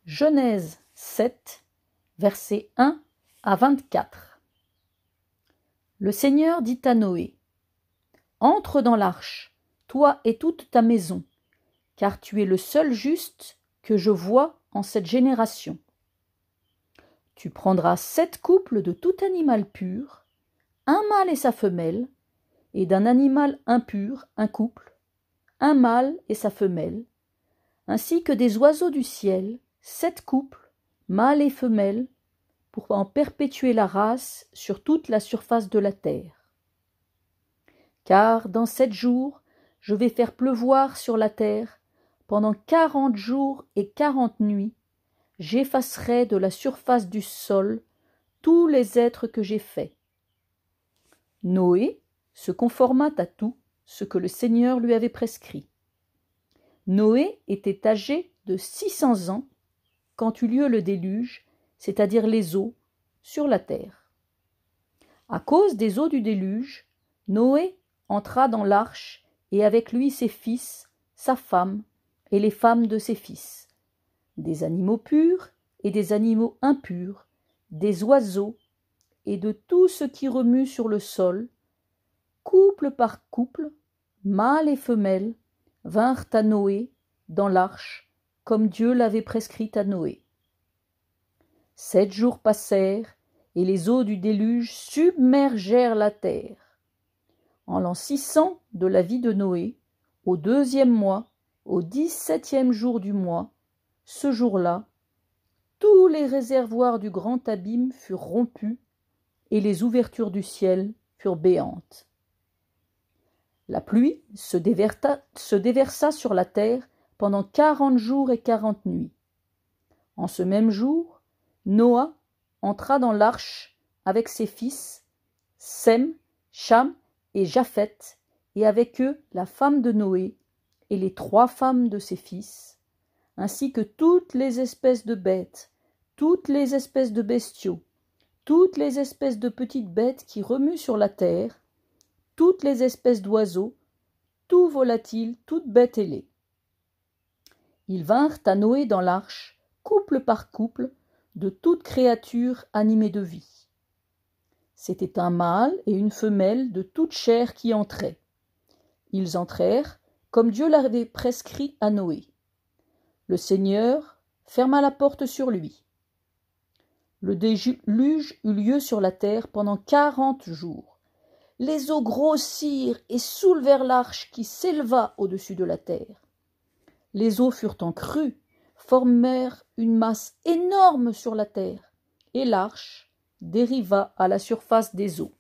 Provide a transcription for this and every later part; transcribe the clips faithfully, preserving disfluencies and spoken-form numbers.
Genèse sept, versets un à vingt-quatre. Le Seigneur dit à Noé: Entre dans l'arche, toi et toute ta maison, car tu es le seul juste que je vois en cette génération. Tu prendras sept couples de tout animal pur, un mâle et sa femelle, et d'un animal impur un couple, un mâle et sa femelle, ainsi que des oiseaux du ciel, sept couples, mâles et femelles, pour en perpétuer la race sur toute la surface de la terre. Car dans sept jours, je vais faire pleuvoir sur la terre, pendant quarante jours et quarante nuits, j'effacerai de la surface du sol tous les êtres que j'ai faits. Noé se conforma à tout ce que le Seigneur lui avait prescrit. Noé était âgé de six cents ans quand eut lieu le déluge, c'est-à-dire les eaux, sur la terre. À cause des eaux du déluge, Noé entra dans l'arche et avec lui ses fils, sa femme et les femmes de ses fils, des animaux purs et des animaux impurs, des oiseaux et de tout ce qui remue sur le sol, couple par couple, mâles et femelles, vinrent à Noé dans l'arche, comme Dieu l'avait prescrit à Noé. Sept jours passèrent, et les eaux du déluge submergèrent la terre. En l'an six cents de la vie de Noé, au deuxième mois, au dix-septième jour du mois, ce jour-là, tous les réservoirs du grand abîme furent rompus, et les ouvertures du ciel furent béantes. La pluie se déversa, se déversa sur la terre pendant quarante jours et quarante nuits. En ce même jour, Noa entra dans l'arche avec ses fils, Sem, Cham et Japheth, et avec eux la femme de Noé et les trois femmes de ses fils, ainsi que toutes les espèces de bêtes, toutes les espèces de bestiaux, toutes les espèces de petites bêtes qui remuent sur la terre, toutes les espèces d'oiseaux, tout volatile, toute bête ailée. Ils vinrent à Noé dans l'arche, couple par couple, de toute créature animée de vie. C'était un mâle et une femelle de toute chair qui entraient. Ils entrèrent, comme Dieu l'avait prescrit à Noé. Le Seigneur ferma la porte sur lui. Le déluge eut lieu sur la terre pendant quarante jours. Les eaux grossirent et soulevèrent l'arche qui s'éleva au-dessus de la terre. Les eaux furent en crue, formèrent une masse énorme sur la terre, et l'arche dériva à la surface des eaux.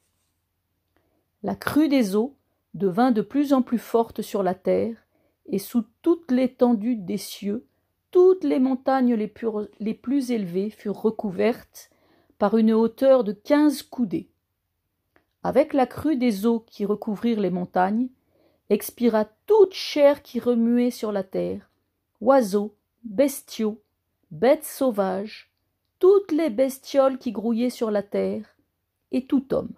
La crue des eaux devint de plus en plus forte sur la terre, et sous toute l'étendue des cieux, toutes les montagnes les plus, les plus élevées furent recouvertes par une hauteur de quinze coudées. Avec la crue des eaux qui recouvrirent les montagnes, expira toute chair qui remuait sur la terre, oiseaux, bestiaux, bêtes sauvages, toutes les bestioles qui grouillaient sur la terre, et tout homme.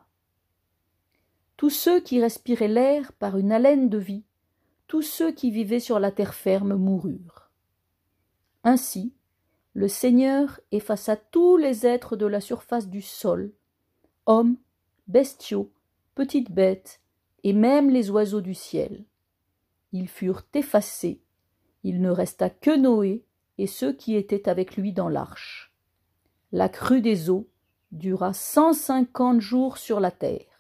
Tous ceux qui respiraient l'air par une haleine de vie, tous ceux qui vivaient sur la terre ferme moururent. Ainsi, le Seigneur effaça tous les êtres de la surface du sol, hommes, bestiaux, petites bêtes, et même les oiseaux du ciel. Ils furent effacés, il ne resta que Noé et ceux qui étaient avec lui dans l'arche. La crue des eaux dura cent cinquante jours sur la terre.